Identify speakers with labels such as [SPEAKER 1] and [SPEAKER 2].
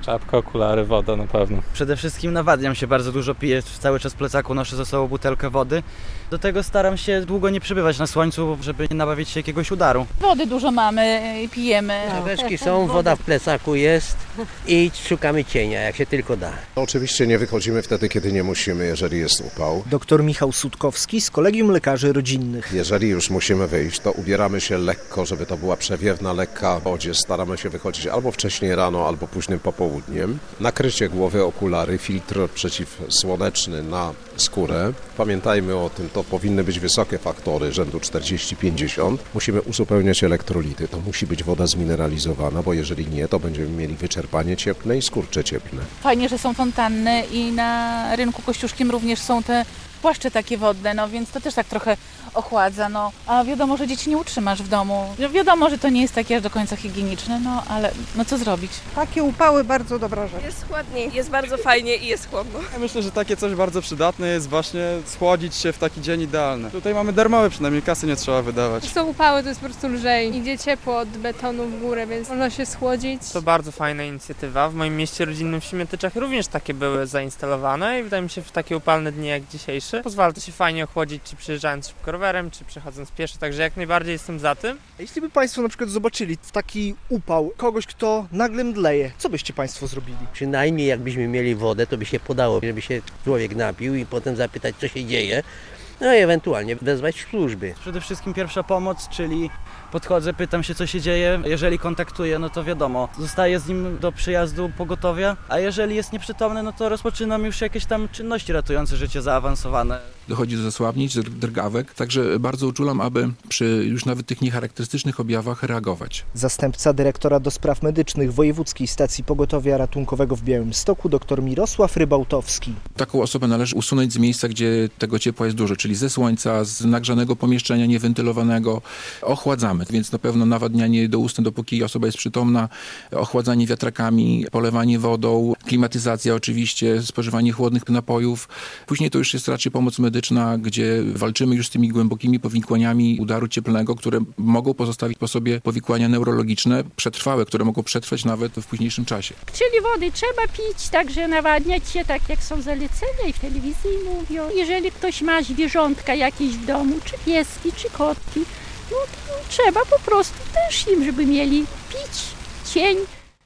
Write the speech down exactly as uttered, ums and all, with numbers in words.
[SPEAKER 1] Czapka, okulary, woda na pewno.
[SPEAKER 2] Przede wszystkim nawadniam się, bardzo dużo piję, cały czas w plecaku noszę ze sobą butelkę wody. Do tego staram się długo nie przebywać na słońcu, żeby nie nabawić się jakiegoś udaru.
[SPEAKER 3] Wody dużo mamy i pijemy.
[SPEAKER 4] Czapeczki są, woda w plecaku jest i szukamy cienia, jak się tylko da.
[SPEAKER 5] Oczywiście nie wychodzimy wtedy, kiedy nie musimy, jeżeli jest upał.
[SPEAKER 6] Doktor Michał Sutkowski z Kolegium Lekarzy Rodzinnych.
[SPEAKER 5] Jeżeli już musimy wyjść, to ubieramy się lekko, żeby to była przewierna, lekka odzież. Staramy się wychodzić albo wcześniej rano, albo późnym popołudniem. Nakrycie głowy, okulary, filtr przeciwsłoneczny na skórę. Pamiętajmy o tym, to powinny być wysokie faktory rzędu czterdzieści pięćdziesiąt. Musimy uzupełniać elektrolity. To musi być woda zmineralizowana, bo jeżeli nie, to będziemy mieli wyczerpanie cieplne i skurcze cieplne.
[SPEAKER 3] Fajnie, że są fontanny i na rynku kościuszkim również są te płaszcze takie wodne, no więc to też tak trochę ochładza, no. A wiadomo, że dzieci nie utrzymasz w domu. No, wiadomo, że to nie jest takie aż do końca higieniczne, no ale no co zrobić?
[SPEAKER 7] Takie upały bardzo dobra rzecz.
[SPEAKER 8] Jest chłodniej, jest bardzo fajnie i jest chłodno.
[SPEAKER 9] Ja myślę, że takie coś bardzo przydatne jest właśnie schłodzić się w taki dzień idealny. Tutaj mamy darmowe, przynajmniej kasy nie trzeba wydawać.
[SPEAKER 10] Są upały, to jest po prostu lżej. Idzie ciepło od betonu w górę, więc można się schłodzić.
[SPEAKER 11] To bardzo fajna inicjatywa. W moim mieście rodzinnym w Siemiatyczach również takie były zainstalowane i wydaje mi się, w takie upalne dni jak dzisiejszy pozwala to się fajnie ochłodzić, czy przyjeżdżając szybko rowerem, czy przechodząc pieszo, także jak najbardziej jestem za tym.
[SPEAKER 6] A jeśli by Państwo na przykład zobaczyli w taki upał kogoś, kto nagle mdleje, co byście Państwo zrobili?
[SPEAKER 4] Przynajmniej jakbyśmy mieli wodę, to by się podało, żeby się człowiek napił i potem zapytać, co się dzieje. No i ewentualnie wezwać służby.
[SPEAKER 2] Przede wszystkim pierwsza pomoc, czyli podchodzę, pytam się, co się dzieje. Jeżeli kontaktuję, no to wiadomo, zostaję z nim do przyjazdu pogotowia, a jeżeli jest nieprzytomny, no to rozpoczynam już jakieś tam czynności ratujące życie zaawansowane.
[SPEAKER 12] Dochodzi do zasłabnięć, drgawek, także bardzo uczulam, aby przy już nawet tych niecharakterystycznych objawach reagować.
[SPEAKER 6] Zastępca dyrektora do spraw medycznych Wojewódzkiej Stacji Pogotowia Ratunkowego w Białymstoku, dr Mirosław Rybałtowski.
[SPEAKER 12] Taką osobę należy usunąć z miejsca, gdzie tego ciepła jest dużo, czyli ze słońca, z nagrzanego pomieszczenia niewentylowanego. Ochładzamy, więc na pewno nawadnianie doustne, dopóki osoba jest przytomna, ochładzanie wiatrakami, polewanie wodą, klimatyzacja oczywiście, spożywanie chłodnych napojów. Później to już jest raczej pomoc medyczna, gdzie walczymy już z tymi głębokimi powikłaniami udaru cieplnego, które mogą pozostawić po sobie powikłania neurologiczne, przetrwałe, które mogą przetrwać nawet w późniejszym czasie.
[SPEAKER 13] Czyli wody trzeba pić, także nawadniać się, tak jak są zalecenia i w telewizji mówią. Jeżeli ktoś ma zwierzątka jakieś w domu, czy pieski, czy kotki, no to trzeba po prostu też im, żeby mieli pić cień.